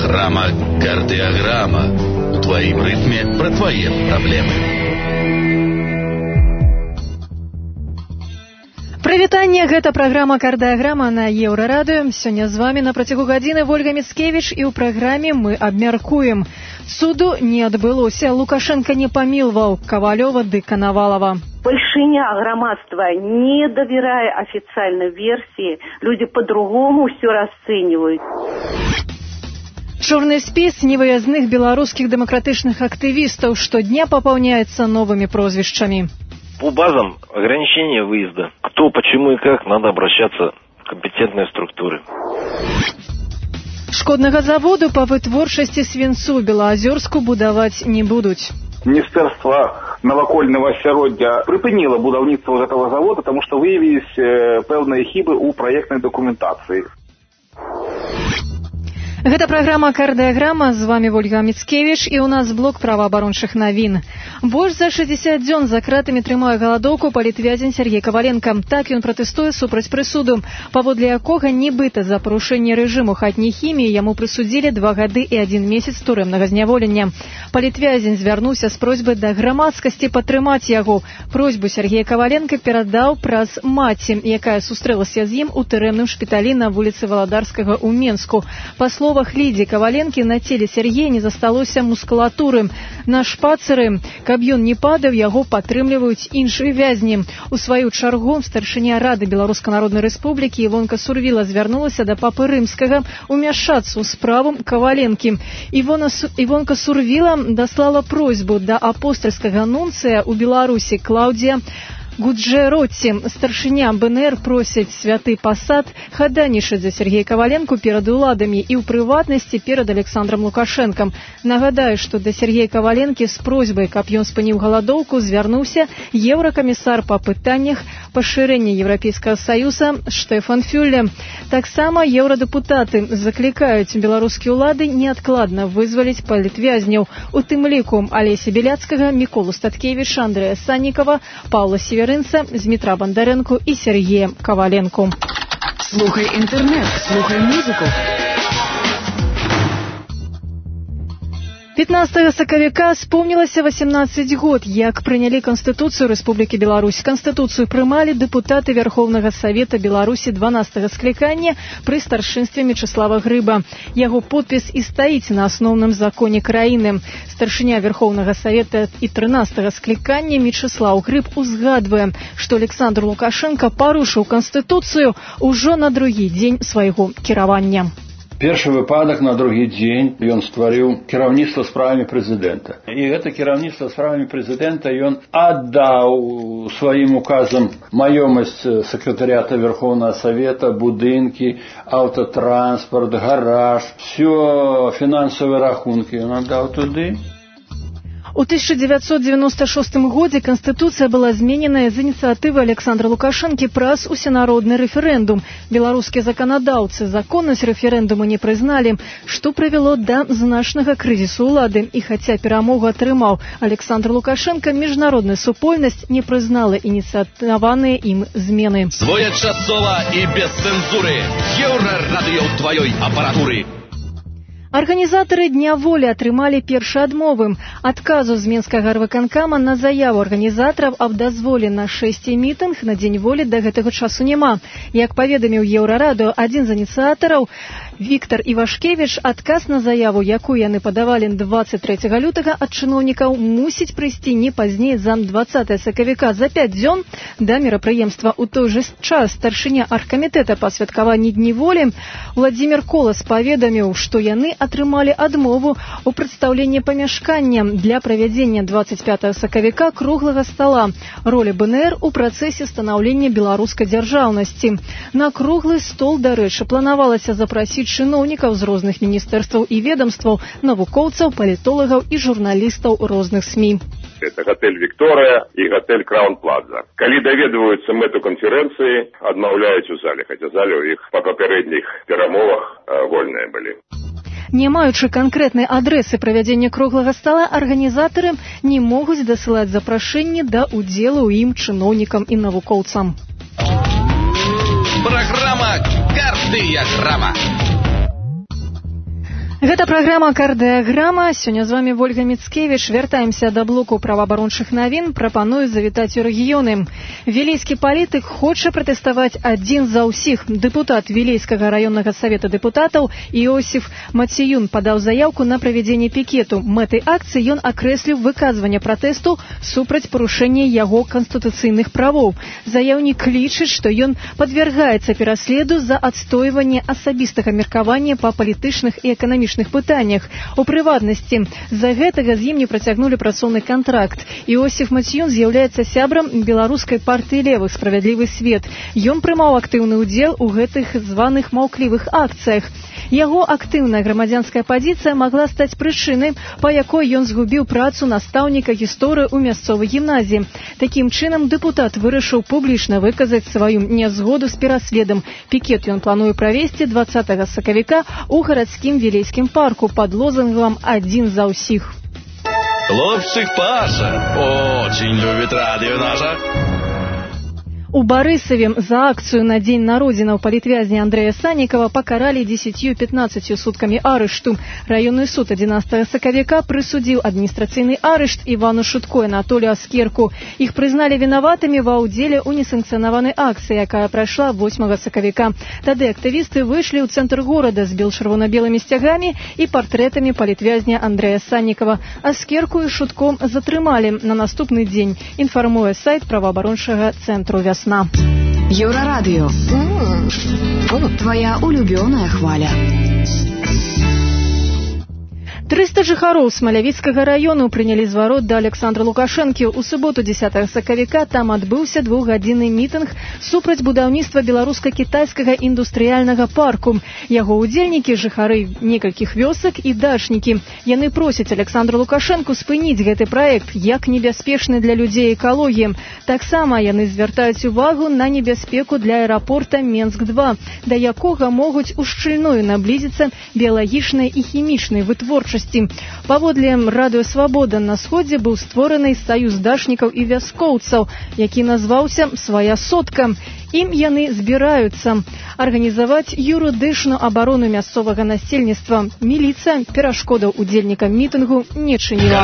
Программа «Кардиограмма». У твоим ритме про твои проблемы. Прывітанне, гэта праграма «Кардыаграма» на Еўрарадыё. Сёння з вамі на працягу гадзіны Ольга Міцкевіч, і ў праграме мы абмяркуем. Цуду не адбылося. Лукашенко не памілваў Кавалёва ды Коновалова. Большиня громадства не доверяя официальной версии, люди по-другому все расценивают. Чорны спіс невыязных беларускіх дэмакратычных актывістаў штодня папаўняецца новымі прозвішчамі. По базам ограничения выезда. Кто, почему и как, надо обращаться в компетентные структуры. Шкоднага заводу по вытворчасці свінцу Белаазёрску будаваць не будуць. Міністерство навакольного асяроддзя припинило будаўніцтва этого завода, потому что выявились пэўныя хібы у проектной документации. Гэта праграма «Кардыаграма», з вами Ольга Міцкевіч, і ў нас блок праваабарончых навін. Больш за 60 дзён за кратамі трымае галадоўку палітвязень Сергей Коваленко. Так ён пратэстуе супраць прысуду, паводле якога нібыта за парушэнне рэжыму хатняй хіміі яму прысудзілі 2 гады і 1 месяц турэмнага зняволення. Палітвязень звярнуўся з просьбай да грамадскасці падтрымаць яго. Просьбу Сергея Коваленко перадаў праз маці, якая сустрэлася з ім у турэмным шпіталі на вуліцы Валадарскага ў Менску. Па словах Лідзі Коваленкі, на целе Сергея не засталося мускулатуры. На шпацыры, каб ён не падаў, яго падтрымліваюць іншыя вязні. У сваю чаргу старшыня Рады Беларуска-Народнай Рэспублікі Івонка Сурвіла звярнулася да папы Рымскага ўмяшацца ў справу Коваленкі. Івонка Сурвіла даслала просьбу да апостальскага нунцыя ў Беларусі Клаўдзія Гуджэротці. Старшыня БНР просіць святы пасад хадайнічаць за Сергея Коваленку перад уладамі і ў прыватнасці перад Александром Лукашенкам. Нагадаю, што да Сергея Коваленкі з просьбай, каб ён спыніў галадоўку, звярнуўся еўракамісар па пытаннях пашырэння Еўрапейскага саюза Штефан Фюлле. Таксама еўрадэпутаты заклікаюць беларускія ўлады неадкладна вызваліць палітвязняў, у тым ліку Алеся Беляцкага, Міколу Статкевіча, Андрэя Саннікава, Паўла Северынца, Змітра Бандарэнку і Сергея Коваленку. Слухай інтэрнэт, слухай музыку. 15 сакавіка спомнілася 18 год, як прынялі Канстытуцыю Рэспублікі Беларусь. Канстытуцыю прымалі дэпутаты Верховнага Савета Беларусі 12-го склікання пры старшынстве Мечыслава Грыба. Яго подпіс і стаіць на асноўным законе краіны. Старшыня Верховнага Савета і 13-го склікання Мечыслаў Грыб узгадвае, што Александр Лукашенко парушыў Канстытуцыю ўжо на другі дзень свайго кіравання. Першы выпадак на другі дзень ён стварыў кіраўніцтва справамі прэзідэнта. І гэта кіраўніцтва справамі прэзідэнта ён аддаў сваім указам маёмасць сакратарыята Верховнага Савета, будынкі, аўтатранспарт, гараж, всё фінансавыя рахункі ён аддаў туды. У 1996 годзе Канстытуцыя была змененая з ініцыятывы Александра Лукашэнкі праз усенародны рэферэндум. Беларускія заканадаўцы законнасць рэферэндуму не прызналі, што прывяло да значнага крызісу ўлады. І хаця перамогу атрымаў Александр Лукашенко, міжнародная супольнасць не прызнала ініцыяваныя ім змены. Своечасова і без цэнзуры. Еўрарадыё ў тваёй апаратуры. Арганізатары Дня волі атрымалі першы адмовы. Адказу з Менскага райвыканкама на заяву арганізатараў аб дазволе на 6 мітынг на Дзень волі да гэтага часу няма. Як паведаміў Еўрарадыё, адзін з ініцыятараў Віктор Івашкевіч, адказ на заяву, якую яны падавалі 23 лютага ад чыноўнікаў, мусіць прыйсці не пазней за 20 сакавіка, за 5 дзён да мерапрыемства. У той жа час старшыня аргкамітэта па святкаванні Дні волі Владзімір Колас паведаміў, што яны атрымалі адмову у прадстаўленні памяшкання для правядзення 25 сакавіка круглага стала. Роля БНР у працэсе станаўлення беларускай дзяржаўнасці. На круглы стол, дарэчы, планавалася запрасіць чыноўнікаў з розных міністэрстваў і ведомстваў, навукоўцаў, палітолагаў і журналістаў розных СМІ. Это готель «Виктория» и готель «Краун Плаза». Калі даведваюцца мэту канферэнцыі, адмаўляюць у зале, хаця залі ў іх па папярэдніх перамовах вольныя былі. Не маючы канкрэтнай адрэсы правядзення круглага стала, арганізатары не могуць дасылаць запрашэнні да ўдзелу ў ім чыноўнікам і навукоўцам. Программа «Кардыаграма». Гэта праграма «Кардыаграма». Сёння з вами Вольга Мицкевич. Вяртаемся да блоку праваабарончых навін. Прапаную завітаць у рэгіёны. Вілейскі палітык хоча пратэставаць адзін за ўсіх. Дэпутат Вілейскага раённага савета дэпутатаў Іосіф Маціюн падаў заяўку на правядзенне пікету. Мэтай акцыі ён акрэсліў выказванне пратэсту супраць парушэння яго канстытуцыйных правоў. Заяўнік лічыць, што ён падвяргаецца пераследу за адстойванне асабістага меркавання па палітычных і эканамічных пытаннях. У прыватнасці, з-за гэтага з ім не працягнулі працоўны кантракт. Іосіф Маціюн з'яўляецца сябрам беларускай партыі левых «Справядлівы свет». Ён прымаў актыўны ўдзел у гэтых званых маўклівых акцыях. Яго актыўная грамадзянская пазіцыя магла стаць прычынай, па якой ён згубіў працу настаўніка гісторыі ў мясцовай гімназіі. Такім чынам, дэпутат вырашыў публічна выказаць сваю нязгоду з пераследам. Пікет ён плануе правесці 20 сакавіка ў гарадскім Вілейскім парку под лозунгом «Один за усіх». Хлопчик Паша очень любит радио наше. У Барысаве за акцыю на дзень народзінаў палітвязня Андрэя Саннікава пакаралі 10-15 суткамі арышту. Раённы суд 11 сакавіка прысудзіў адміністрацыйны арышт Івану Шутко і Анатолію Аскерку. Іх прызналі вінаватымі ва ўдзеле ў несанкцыянаванай акцыі, якая прайшла 8 сакавіка. Тады актывісты выйшлі ў цэнтр горада з бел-чырвона-белымі сцягамі і партрэтамі палітвязня Андрэя Саннікава. Аскерку і Шутко затрымалі на наступны дзень, інфармуе сайт праваабарончага цэнтру «Вясна». Еўрарадыё. Твоя улюбёная хваля. 300 жыхароў Смалявіцкага раёну прынялі зварот да Александра Лукашэнкі. У суботу 10 сакавіка там адбыўся двухгадзінны мітынг супраць будаўніцтва беларуска-кітайскага індустрыяльнага парку. Яго ўдзельнікі, жыхары некалькіх вёсак і дачнікі. Яны просяць Александра Лукашэнку спыніць гэты праект як небяспечны для людзей экалогіі. Таксама яны звяртаюць увагу на небяспеку для аэрапорта Менск-2, да якога могуць ушчыльную наблізіцца біялагічнай і хімічнай вытворчасці. Паводле радыё «Свабода» на сходзе быў створаны саюз дачнікаў і вяскоўцаў, які назваўся «Свая сотка». Ім яны збіраюцца арганізаваць юрыдычную абарону мясцовага насельніцтва. Міліцыя перашкодаў удзельнікам мітынгу не чыніла.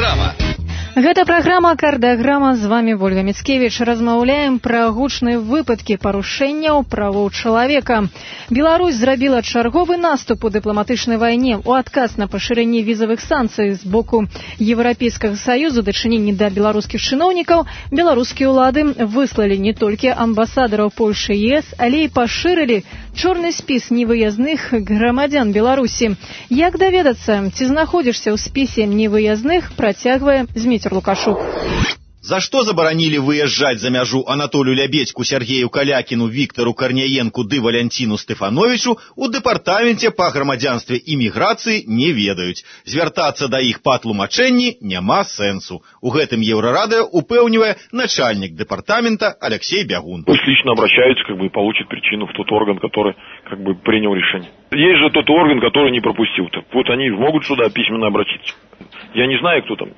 Гэта праграма «Кардыаграма». З вами Вольга Мицкевич. Размаўляем пра гучныя выпадкі парушэнняў правоў чалавека. Беларусь зрабіла чарговы наступ у дыпламатычнай вайне у адказ на пашырэнне візавых санкцый з боку Еўрапейскага саюзу дачыненні да беларускіх чыноўнікаў. Беларускія ўлады выслалі не толькі амбасадараў Польшы і ЕС, але і пашырылі чорны спіс невыязных грамадзян Беларусі. Як даведацца, ці знаходзішся ў спісе невыязных, працягвае Зміцер Лукашук. За что забаранили выезжать за мяжу Анатолию Лябедьку, Сергею Калякину, Виктору Корняенку ды Валянціну Стефановичу у Дэпартаменте па грамадзянстве і міграцыі не ведаюць. Звяртацца да іх па тлумачэнні няма сэнсу. У гэтым Еўрарадыё упэўнівае начальник департамента Алексей Бягун. Пусть лично обращаются, и получат причину в тот орган, который принял решение. Есть же тот орган, который не пропустил. Так вот они могут сюда письменно обратиться. Я не знаю, кто там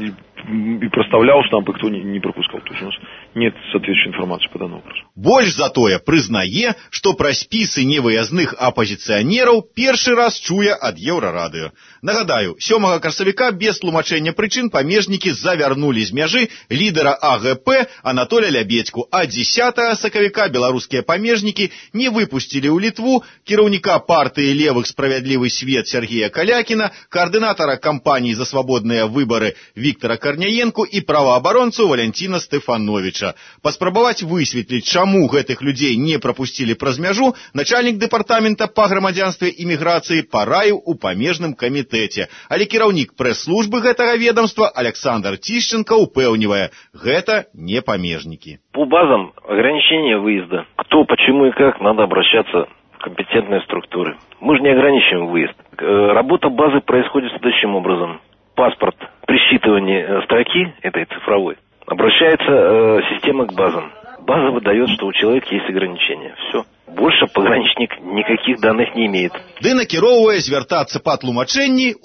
и проставлял штампы, кто не пропускал. То есть у нас нет соответствующей информации по данному вопросу. Больш затое прызнае, што пра спісы невыязных апазіцыянераў першы раз чуе ад Еўрарадыё. Нагадаю, 7 красавіка без тлумачэння прычын памежнікі завярнулі з мяжы лідара АГП Анатолия Лябедьку, а 10 сакавіка беларускія памежнікі не выпусцілі ў Літву кіраўніка партыі левых «Справядлівы свет» Сергея Калякіна, координатора кампании за свободные выборы Виктора Корняенку и правоабаронцу Валянціна Стефановича. Паспрабаваць высветліць, чаму гэтых людзей не пропустили праз мяжу, начальник департамента па грамадзянстве і міграцыі параіў у памежным камітэце. Але кіраўнік прэс-службы гэтага ведомства Александр Тищенко упэўнівае, гэта не памежнікі. По базам ограничения выезда. Кто, почему и как, надо обращаться в компетентные структуры. Мы же не ограничиваем выезд. Работа базы происходит следующим образом. Паспорт при считывании строки, этой цифровой, обращается система к базам. База выдает, что у человека есть ограничения. Все. Больше пограничник никаких данных не имеет. Ды накіроўвае звяртацца па тлумачэнні у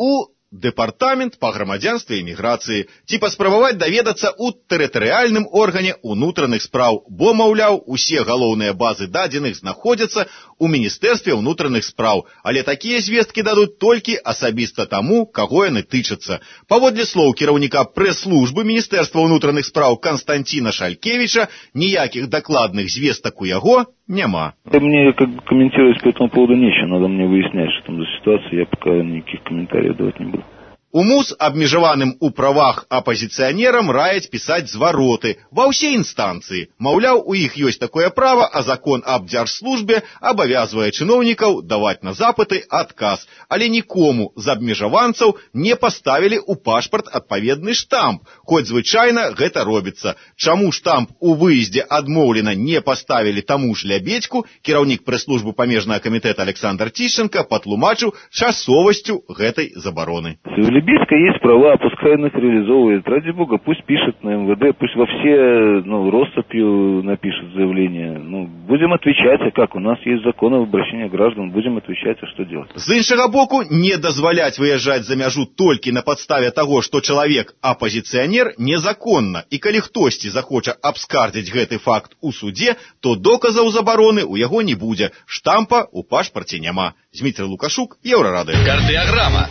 Дэпартамент па грамадзянстве і міграцыі, ці паспрабаваць даведацца ў тэрытарыяльным органе ўнутраных спраў, бо, маўляў, усе галоўныя базы дадзеных знаходзяцца ў Міністэрстве ўнутраных спраў, але такія звесткі дадуць толькі асабіста таму, каго яны тычацца. Паводле слоў кіраўніка прэс-службы Міністэрства ўнутраных спраў Константина Шалькевича, ніякіх дакладных звестак у яго няма. Мне комментировать по этому поводу нечего, надо мне выяснять, что там за ситуация, я пока никаких комментариев давать не буду. У МУС абмежаваным у правах апазіцыянерам раяць пісаць звароты ва ўсе інстанцыі. Маўляў, у іх ёсць такое права, а закон аб дзяржслужбе абавязвае чыноўнікаў даваць на запыты адказ. Але нікому з абмежаванцаў не паставілі ў пашпарт адпаведны штамп, хоць звычайна гэта робіцца. Чаму штамп у выездзе адмоўлена не паставілі таму ж Лябедьку, кіраўнік прэс-службы памежнага камітэта Александр Тищенко патлумачыў часовасцю гэтай забароны. Лебедька есть права, пускай он их реализовывает. Ради бога, пусть пишет на МВД, пусть во все, россыпью напишет заявление. Будем отвечать, а как? У нас есть закон об обращении граждан, будем отвечать, а что делать? З іншага боку, не дазваляць выязджаць за мяжу толькі на падставе таго, што чалавек апазіцыянер незаконна, і калі хтосьці захоча абскардзіць гэты факт у судзе, то доказаў забароны ў яго не будзе, штампа ў пашпарце няма. Дмитрий Лукашук, Еврорадио. Кардиограмма.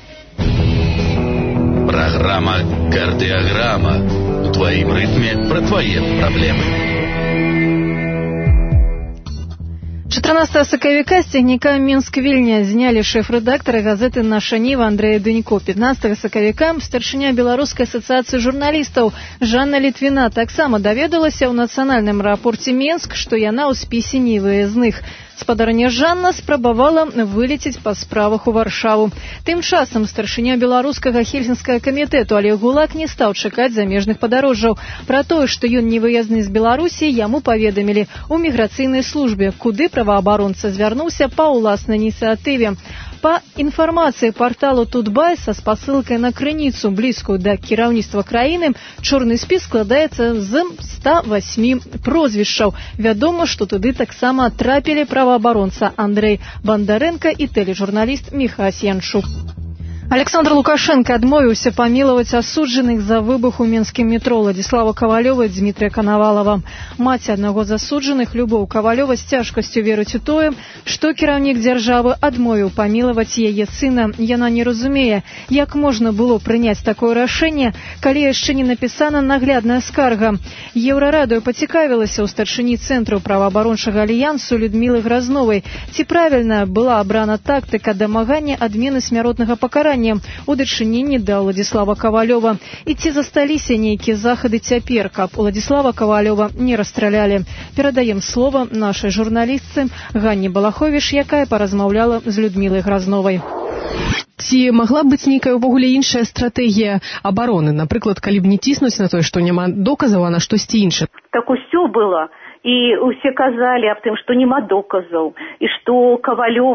Программа «Кардиограмма». У твоим ритме про твои проблемы. 14 сакавіка з цягніка Мінск-Вільня знялі шэф-рэдактара газеты «Наша Ніва» Андрэя Дунько. 15 сакавіка старшыня Беларускай асацыяцыі журналістаў Жанна Літвіна таксама даведалася ў нацыянальным аэрапорце Мінск, што яна ў спісе невыязных. Спадарня Жанна спрабавала вылецець па справах у Варшаву. Тым часам старшыня беларускага хельсінскага камітэту Олег Гулак не стаў чакаць замежных падарожжаў. Пра тое, што ён невыязны з Беларусі, яму паведамілі ў міграцыйнай службе, куды праваабаронца звярнуўся па ўласнай ініцыятыве. Па інфармацыі парталу Тутбай са спасылкай на крыніцу, блізкую да кіраўніцтва краіны, чорны спіс складаецца з 108 прозвішчаў. Вядома, што туды таксама трапілі праваабаронца Андрэй Бандарэнка і тэлежурналіст Міхась Янчук. Александр Лукашенко адмовіўся памілаваць асуджаных за выбух у мінскім метро Владислава Кавалёва і Дмітрия Канавалова. Маці аднаго з асуджаных, Любоў Кавалёва, з цяжкасцю верыць у тое, што кіраўнік дзяржавы адмовіў памілаваць яе сына. Яна не разумее, як можна было прыняць такое рашэнне, калі яшчэ не напісана наглядная скарга. Еўрарадыё пацікавілася ў старшыні Цэнтру праваабарончага альянсу Людмілы Гразновай, ці правільна была абрана тактыка дамагання адмены смяротнага пакарання у дачыненні да Владислава Кавалёва. І ці засталіся нейкія захады цяпер, каб Владислава Кавалёва не расстралялі? Перадаем слова нашай журналістцы Ганне Балаховіш, якая паразмаўляла з Людмілай Гразновай. Ці магла б быць нейкая ўвогуле іншая стратэгія абароны? Напрыклад, калі б не ціснуць на тое, што няма доказаў, а на штосьці іншае? Так усё было. І усе казалі аб тым, што няма доказаў, і што Кавалёв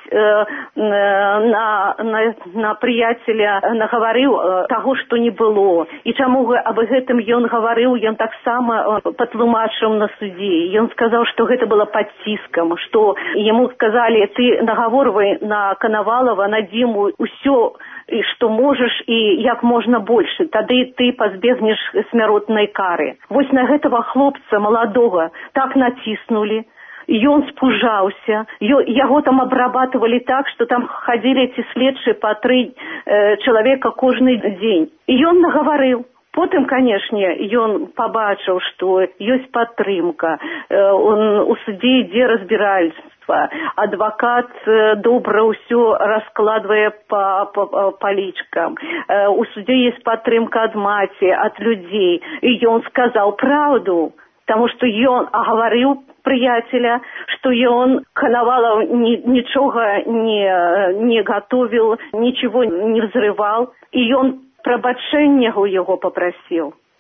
на прыяцеля нагаварыў таго, што не было. І чаму аб гэтым ён гаварыў, ён таксама патлумачыў на судзе. Ён сказаў, што гэта было пад ціскам, што яму сказалі, ты нагаворвай на Канавалова, на Діму усё, што можаш і як можна больше, тады ты пазбегнеш смяротнай кары. Вось на гэтага хлопца маладога так націснулі, ён спужаўся, яго там абрабатывалі так, што там хадзілі эти следчыя па 3 чалавека кожны дзень. І ён нагаварыў. Потым, канешне, ён пабачыў, што ёсць падтрымка, у судзе ідзе разбіральства, адвакат добра ўсё раскладвае па палічкам, у судзе ёсць падтрымка ад маці, ад людзей, і ён сказаў праўду, таму што ён агаварыў прыяцеля, што ён Канавалаў нічога не гатовіў, нічого не взрываў, і ён прабачэння у яго папрасіў.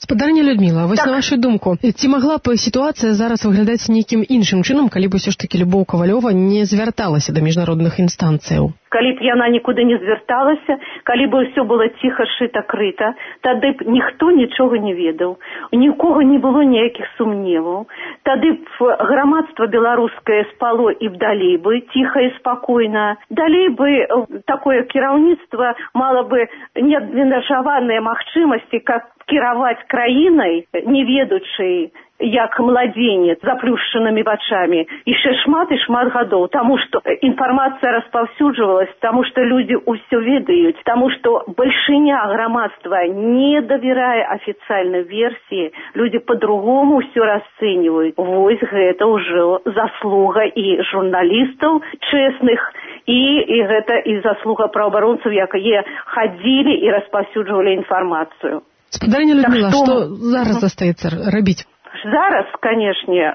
Спадарня Людміла, вось на вашу думку, ці магла б сітуацыя зараз выглядаць нейкім іншым чынам, калі б усё ж такі Любоў Кавалёва не звярталася да міжнародных інстанцыяў? Калі б яна нікуды не звярталася, калі б ўсё было ціха, шыта, крыта, тады б ніхто нічога не ведаў, ні ў кого не было ніякіх сумневаў. Тады б грамадства беларускае спало і б далей бы ціха і спакойна. Далей бы такое кіраўніцтва мала бы неабмежаваныя магчымасці, как кіраваць краінай, не ведучы, як младзенец з заплюшчанымі вачамі, яшчэ шмат і шмат гадоў, таму што інфармацыя распаўсюджвалась, таму што людзі ўсё ведаюць, таму што бальшыня грамадства не давярае афіцыйнай версіі, людзі па-другому ўсё расцэньваюць. Вось гэта ўжо заслуга і журналістаў чэсных, і гэта і заслуга праваабаронцаў, якія хадзілі і распаўсюджвалі інфармацыю. Спадарня Людміла, што зараз застаецца рабіць? Зараз, канешне,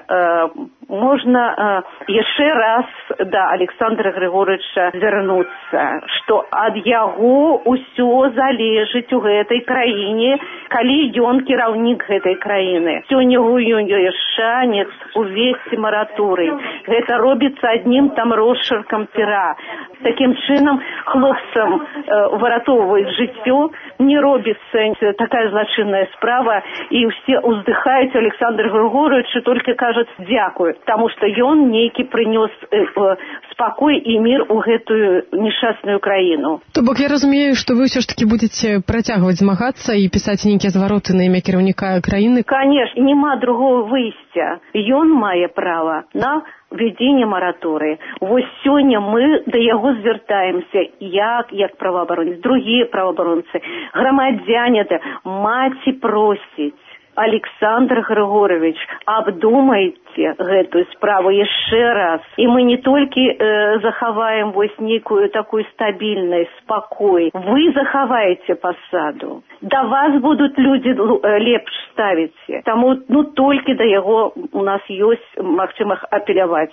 можна яшчэ раз да Александра Григорьевича звярнуцца, што ад яго ўсё залежыць у гэтай краіне, калі ён кіраўнік гэтай краіны. Сёння ў ён ёсць шанец увесці мараторый. Гэта робіцца аднім там росчыркам пера. Такім чынам хлопцам выратоўваюць жыццё, не робіцца такая злачынная справа, і ўсе ўздыхаюць Александр Григорьевич і толькі кажуць дзякуй, таму што ён нейкі прынёс спакой і мір у гэтую нешчасную краіну. То бок я разумею, што вы ўсё ж такі будзеце працягваць змагацца і пісаць нейкія звароты на імя кіраўніка краіны? Канешне, няма другого выйсця. Ён мае права на введение мараторыя. Вось сёння мы да яго звяртаемся, як праваабаронец, другія праваабаронцы, грамадзяне, маці просіць. Александр Григорьевич, абдумайце гэтую справу яшчэ раз. І мы не толькі захаваем вось нейкую такую стабільнасць, спакой. Вы захаваеце пасаду. Да вас будуць людзі лепш ставіць. Таму толькі да яго у нас ёсць магчымасць апеляваць.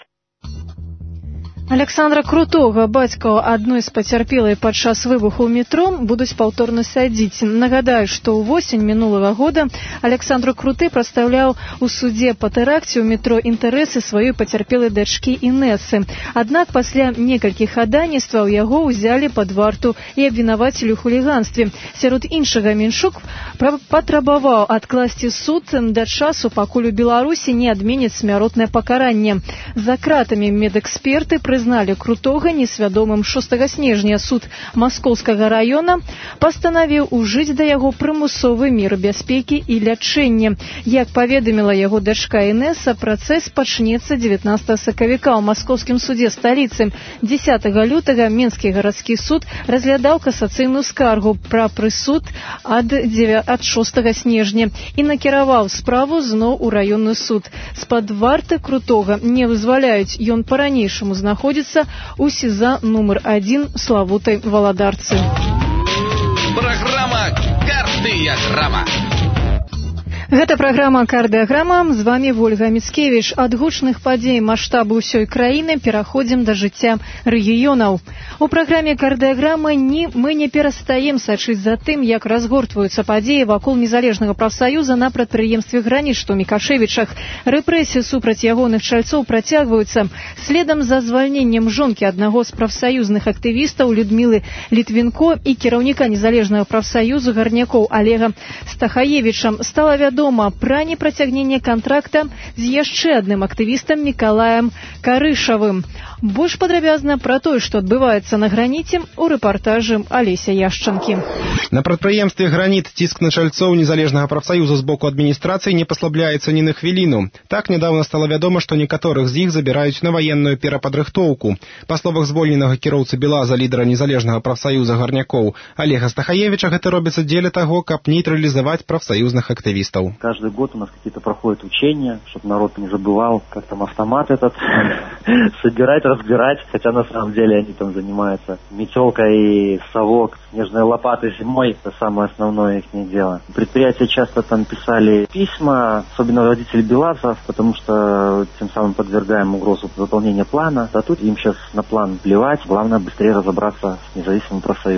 Александра Крутога, бацька адной з пацярпелай падчас выбуху ў метро, будуць паўторна садзіць. Нагадаю, што ўвосень мінулага года Александр Круты прадстаўляў у судзе па тэракце ў метро інтарэсы сваёй пацярпелай дачкі Інэсы. Аднак пасля некалькіх хадайніцтваў яго ўзялі пад варту і абвінавацілі ў хуліганстве. Сярод іншага Меншук патрабаваў адкласці суд да часу, пакуль у Беларусі не адменяць смяротнае пакаранне. За кратамі медэксперты прызналі Крутога несвядомым. 6 снежня суд Маскоўскага района пастанавіў ужыць да яго прымусовы мер бяспекі і лячэнне. Як паведаміла яго дачка Інэса, працэс пачнецца 19 сакавіка ў Маскоўскім судзе сталіцы. 10 лютага Менскі гарадскі суд разглядаў касацыйную скаргу пра прысуд ад 6 снежня і накіраваў справу зноў у раённы суд. З-пад варты Крутога не вызваляюць, ён па-ранейшаму знаходзіцца у СІЗА нумар 1 славутай Валадарцы. Праграма «Кардыяграма». Гэта праграма «Кардыяграма». З вами Вольга Міцкевіч. Ад гучных падзей маштабу ўсёй краіны пераходзім да жыцця рэгіёнаў. У праграме «Кардыяграма» мы не перастаем сачыць за тым, як разгортваюцца падзеі вакол незалежнага прафсаюза на прадпрыемстве «Граніт», што ў Мікашэвічах. Рэпрэсіі супраць ягоных чальцоў працягваюцца. Следам за звальненнем жонкі аднаго з прафсаюзных актывістаў Людмілы Літвінко і кіраўніка незалежнага прафсаюзу гарнякоў Олега Стахаевіча стала вядома пра непрацягненне кантракта з яшчэ адным актывістам Мікалаем Карышавым. Больш падрабязна пра тое, што адбываецца на «Граніце» у рэпартажы Алеся Яшчанкі. На прадпрыемстве «Граніт» ціск на чальцоў незалежнага прафсаюза з боку адміністрацыі не паслабляецца ні на хвіліну. Так нядаўна стала вядома, што некаторых з іх забіраюць на ваенную перападрыхтоўку. Па словах звольненага кіроўцы «БелАЗа», лідара незалежнага прафсаюза гарнякоў Олега Стахаевича, гэта робіцца дзеля таго, каб нейтралізаваць прафсаюзных актывістаў. Каждый год у нас какие-то проходят учения, чтобы народ не забывал, как там автомат этот собирать, разбирать, хотя на самом деле они там занимаются метелкой, совок, снежной лопатой зимой, это самое основное их дело. Предприятия часто там писали письма, особенно водители БелАЗов, потому что тем самым подвергаем угрозу выполнения плана, а тут им сейчас на план плевать, главное быстрее разобраться с независимым профсоюзом.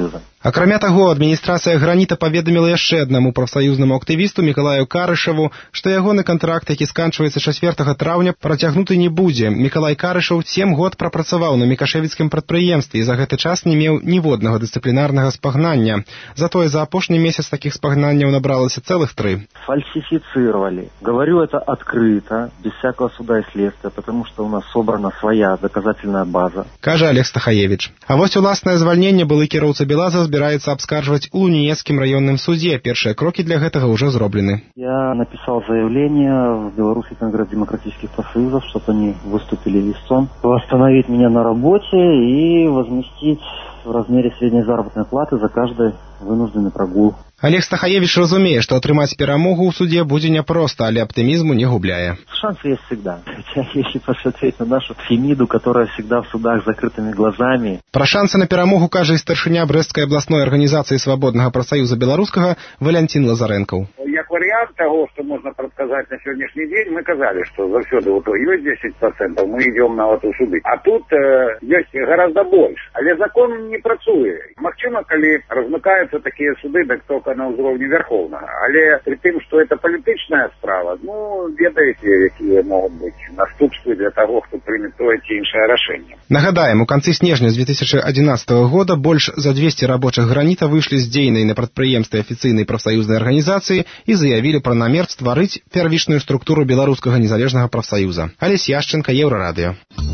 Акрамя таго, адміністрацыя граніта паведаміла яшчэ аднаму прафсаюзнаму актывісту Мікалаю Карышеву, што ягоны кантракт, які сканчваецца 4 траўня, працягнуты не будзе. Мікалай Карышев 7 год прапрацаваў на мікашэвіцкім прадпрыемстве і за гэты час не меў ніводнага дысцыплінарнага спагнання. Затое за апошні месяц такіх спагнанняў набралася цэлых 3. Фальсифицировали. Говорю это открыто, без всякого суда и следствия, потому что у нас собрана своя доказательная база. Кажа Олег Стахаевич. А вось уласнае звальненне былы кіроўца Белаза збіраецца абскарджваць у Луніецкім раённым суде. Першыя крокі для гэтага ўжо зроблены. Я написал заявление в Белорусский конгресс демократических профсоюзов, чтобы они выступили истцом, восстановить меня на работе и возместить в размере средней заработной платы за каждый вынужденный прогул. Олег Стахаевич разумее, што атрымаць перамогу ў суде будзе няпроста, але аптымізму не губляе. Шансы есть всегда. Хотя, если посмотреть на нашу Фемиду, которая всегда в судах с закрытыми глазами. Пра шансы на перамогу кажа і старшыня Брэсцкай абласной арганізацыі Свабоднага прафсаюза беларускага Валянцін Лазарэнкаў. Як вариант того, что можно предсказать на сегодняшний день, мы казали, что за все до есть 10%, мы идем на вот суды. А тут есть гораздо больше. Але закон не працуе. Магчыма, калі размыкаются такие суды, так только на уровне верховного. Але при тем, что это политичная справа, ну, ведаете, какие могут быть наступствы для того, кто примет то ці іншае рашэнне. Нагадаем, у канцы снежня з 2011 года больш за 200 рабочих граніта выйшлі з дзейнай на прадпрыемстве афіцыйнай прафсаюзнай арганізацыі і заявілі пра намер стварыць первічную структуру беларускага незалежнага прафсаюза. Алесь Яшченко, Еўрарадыё.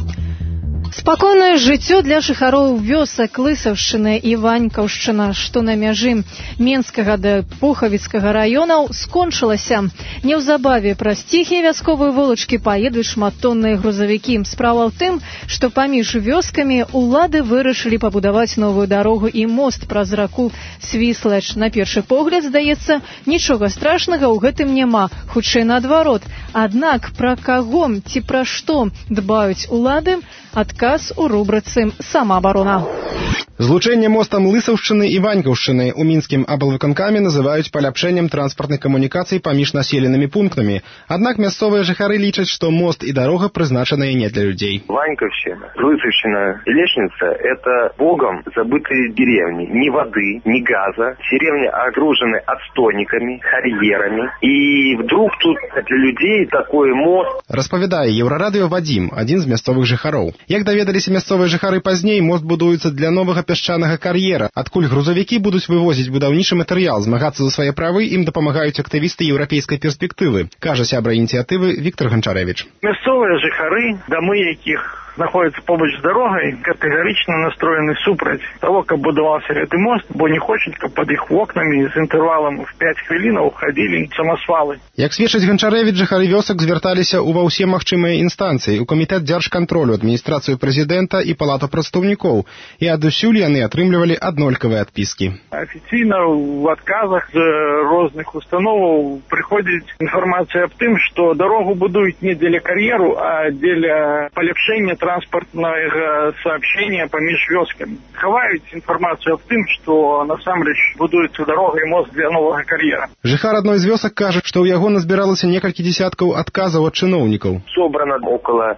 Спакойнае жыццё для жыхароў вёсак Лысаўшчыны і Ванькаўшчына, што на мяжы Менскага да Пухавіцкага раёнаў, скончылася. Неўзабаве праз ціхія вясковыя вулачкі паедуць шматтонныя грузавікі. Справа ў тым, што паміж вёскамі улады вырашылі пабудаваць новую дарогу і мост праз раку Свіслач. На першы погляд, здаецца, нічога страшнага ў гэтым няма, хутчэй наадварот. Аднак пра каго ці пра што дбаюць улады? Адказ у рубрыцы «Самаабарона». Злучэнне мостам Лысаўшчыны і Ванькаўшчыны ў мінскім аблвыканкаме называюць паляпшэннем транспартнай камунікацыі паміж населенымі пунктамі. Аднак мясцовыя жыхары лічаць, што мост і дарога прызначаныя не для людзей. Ванькаўшчына, Лысаўшчына и Лешница – это богом забытые деревни. Ни воды, ни газа. Деревни окружены отстойниками, карьерами. И вдруг тут для людей такой мост. Распавядае Еўрарадыё Вадзім, адзін з мясцовых жыхароў. Як даведаліся мясцовыя жыхары пазней, мост будуецца для новага пясчанага кар'ера, адкуль грузавікі будуць вывозіць будаўнічы матэрыял. Змагацца за свае правы ім дапамагаюць актывісты еўрапейскай перспектывы, кажа сябра ініцыятывы Віктор Ганчарэвіч. Мясцовыя жыхары, дамы якіх знаходзяцца побач з дарогай, катэгарычна настроены супраць того, каб будаваўся гэты мост, бо не хочуць, каб пад іх вокнамі з інтэрвалам в 5 хвілінаў хадзілі самасвалы. Як сведчыць Ганчарэвіч, жыхары вёсак звярталіся ва ўсе магчымыя інстанцыі, у камітэт дзяржкантролю, адміністрацыю прэзідэнта і палату прадстаўнікоў, і адусюль яны атрымлівалі аднолькавыя адпіскі. Афіцыйна ў адказах з розных установаў прыходзіць інфармацыя аб тым, што дарогу будуюць не дзеля кар'еру, а дзеля паляпшэння транспортного сообщения поміж вёсками. Хаваюць информацию об тым, что насамрэч будуецца дарога и мост для нового карьера. Жыхар адной з вёсак кажа, што ў яго назбіралася некалькі десяткаў адказаў ад чыноўнікаў. Собрано около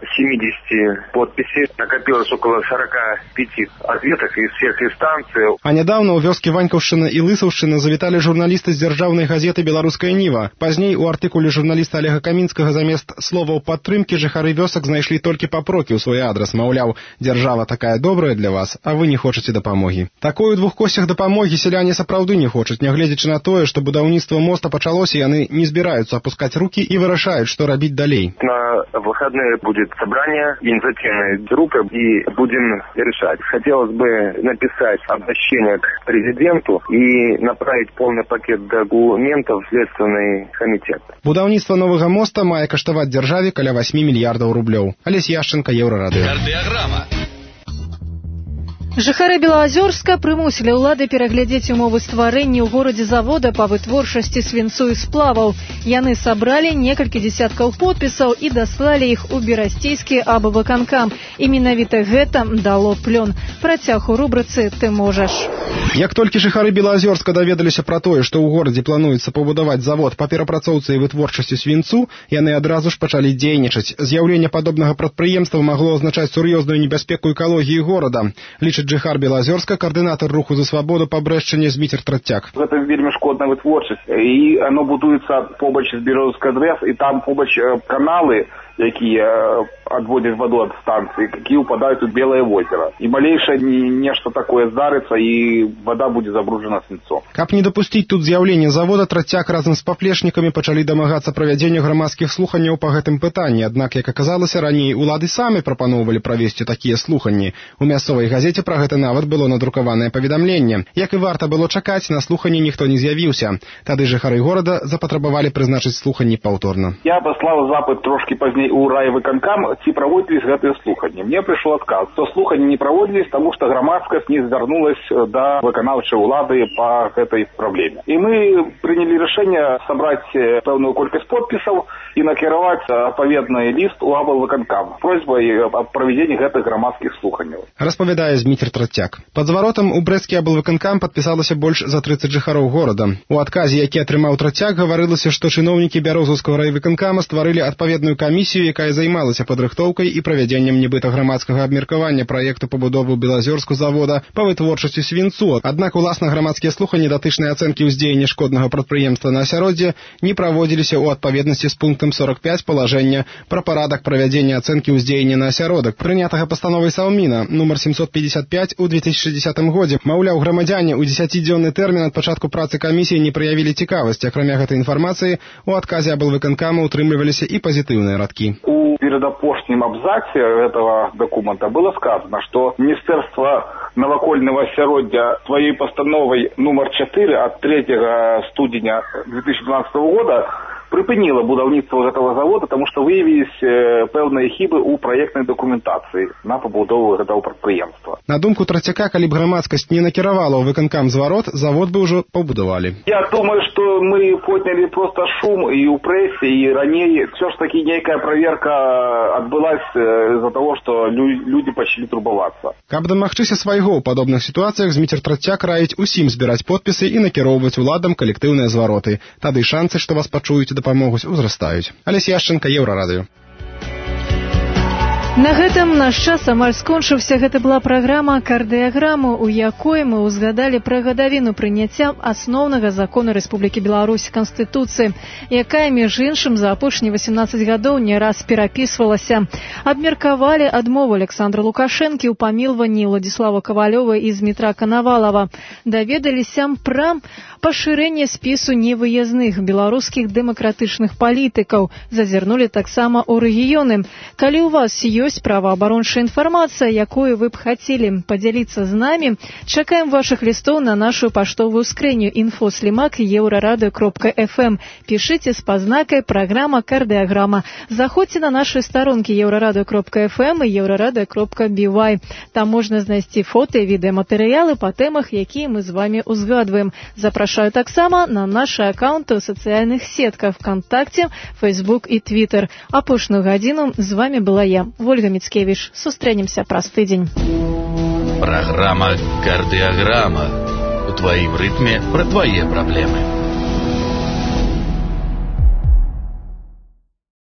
70 подписей, накопилось около 45 ответов из всех инстанций. А нядаўна ў вёскі Ванькаўшчына і Лысаўшчына завіталі журналісты з дзяржаўнай газеты «Беларуская Ніва». Пазней у артыкуле журналіста Олега Камінскага замест словаў падтрымкі жыхары вёсак знайшлі толькі папрокі ў свой адрес, маўляў, дзяржава такая добрая для вас, а вы не хочаце дапамогі. Такой у двухкосцях дапамогі сяляне сапраўды не хочуць, нягледзячы на тое, што будаўніцтва моста пачалося, яны не збіраюцца апускаць рукі і вырашаюць, што рабіць далей. На выходные будет собрание инициативной группы и будем решать. Хотелось бы написать обращение к президенту и направить полный пакет документов в Следственный комитет. Будаўніцтва новага моста мае каштаваць дзяржаве каля 8 мільярдаў рублёў. Алесь Яшченко, Еўрарадыё. Кардыаграма. Жыхары Белаазёрска прымусілі ўлады пераглядзець умовы стварэння ў горадзе завода па вытворчасці свінцу і сплаваў. Яны сабралі некалькі дзесяткаў подпісаў і даслалі іх у берасцейскі аблвыканкам. І менавіта гэта дало плён. Працяг у рубрыцы «Ты можаш». Як толькі жыхары Белаазёрска даведаліся пра тое, што ў горадзе плануецца пабудаваць завод па перапрацоўцы і вытворчасці свінцу, яны адразу ж пачалі дзейнічаць. З'яўленне падобнага прадпрыемства магло азначаць сур'ёзную небяспеку экалогіі горада, лічаць Джихар Белазерска, координатор руху за свободу по Брэшчыне Зміцер Трацяк. Это вельмі шкодная вытворчасць, і оно будуецца побач з Берёзаўскай ДРЭС, і там побач каналы, якія адводзяць ваду ад станцыі, якія ўпадаюць у Белае возера. І малейшае нешта такое здарыцца, і вода будзе забруджана свінцом. Каб не дапусціць тут з'яўлення завода, Трацяк разам з паплечнікамі пачалі дамагацца правядзення грамадскіх слуханняў па гэтым пытанні. Аднак, як аказалася, раней улады самі прапаноўвалі правесці такія слуханні. У мясцовай газеце пра гэта нават было надрукаванае паведамленне. Як і варта было чакаць, на слуханні ніхто не з'явіўся. Тады жыхары горада запатрабавалі прызначыць слуханні паўторна. Я паслаў запыт трошкі пазней у райвыканкам, ці праводзілись гэтыя слуханні. Мне прыйшоў адказ, што слуханні не праводзілись, таму што грамадскасць не звярнулась да выканаўчай улады па гэтай праблеме. І мы прынялі рашэнне сабраць пэўную колькасць подпісаў і накіраваць адпаведны ліст у аблвыканкам просьбай аб правядзенні гэтых грамадскіх слуханняў. Распавядае Зміцер Трацяк. Пад зваротам у брэсцкі аблвыканкам падпісалася больш за 30 жыхароў горада. У адказе, які атрымаў Трацяк, гаварылася, што чыноўнікі Бярозаўскага райвыканкама стварылі адпаведную камісію, якая займалася падрыхтоўкай і правядзеннем нібыта грамадскага абмеркавання праекту пабудовы Белазерску завода па вытворчасці свінцу. Аднак уласна грамадскія слуханні датычнай ацэнкі ўздзеяння шкоднага прадпрыемства на асяроддзе не праводзіліся ў адпаведнасці з пунктам 45 палажэння пра парадак правядзення ацэнкі ўздзеяння на асяродак, прынятага пастановай Саўміна нумар 755 у 2010 годзе. Маўляў, грамадзяне ў 10-дзённы тэрмін ад пачатку працы камісіі не праявілі цікавасць. Акрамя гэтай інфармацыі, у адказе аблвыканкама утрымліваліся і пазітыўныя радкі. У перадапошнім абзаце этого документа было сказано, что Министерство навакольного асяроддзя своей постановой номер 4 от 3 студеня 2012 года припынила будаўніцтва гэтага завода, тому што выявілись пэўныя хібы ў праектнай дакументацыі на пабудову гэтага прадпрыемства. На думку Трацяка, калі б грамадскасць не накіравала ў выканкам зварот, завод бы ўжо пабудавалі. Я думаю, што мы подняли просто шум і ў прэсе, і раней все ж таки нейкая праверка адбылась з-за того, што людзі пачалі турбавацца. Каб дамагчыся свайго ў падобных сітуацыях, Зміцер Трацяк раіць усім збіраць подпісы і накіроўваць уладам калектыўныя звароты. Тады шансы, што вас пачуюць і дапамогуць, узрастаюць. Алесь Яшченка, Еўрарадыё. На гэтым наш час амаль скончыўся. Гэта была праграма «Кардыяграма», у якой мы ўзгадалі пра гадавіну прыняцця асноўнага закона Рэспублікі Беларусь Канстытуцыі, якая, між іншым, за апошнія 18 гадоў не раз перапісвалася. Абмеркавалі адмову Александра Лукашэнкі ў памілванні Владзіслава Кавалёва і Змітра Канавалава. Даведаліся пра пашырэнне спісу невыязных беларускіх дэмакратычных палітыкаў. Зазірнулі таксама ў рэгіёны. Калі у вас ёсць праваабарончая інфармацыя, якую вы б хацелі падзяліцца з намі, чакаем вашых лістоў на нашу паштовую скрыню info@euraradio.fm. Пішыце з пазнакай «Праграма Кардыяграма». Заходзьце на нашы старонкі euraradio.fm і euraradio.by. Там можна знайсці фота і відэаматэрыялы па тэмах, якія мы з вамі ўзгадваем. Запрашаю таксама на нашы акаунты ў сацыяльных сетках ВКонтакте, Facebook і Twitter. Апошнюю гадзіну з вамі была я, Ольга Мицкевич. Сустрэнемся праз тыдзень. Праграма «Кардыяграма». У тваім рытме пра твае праблемы.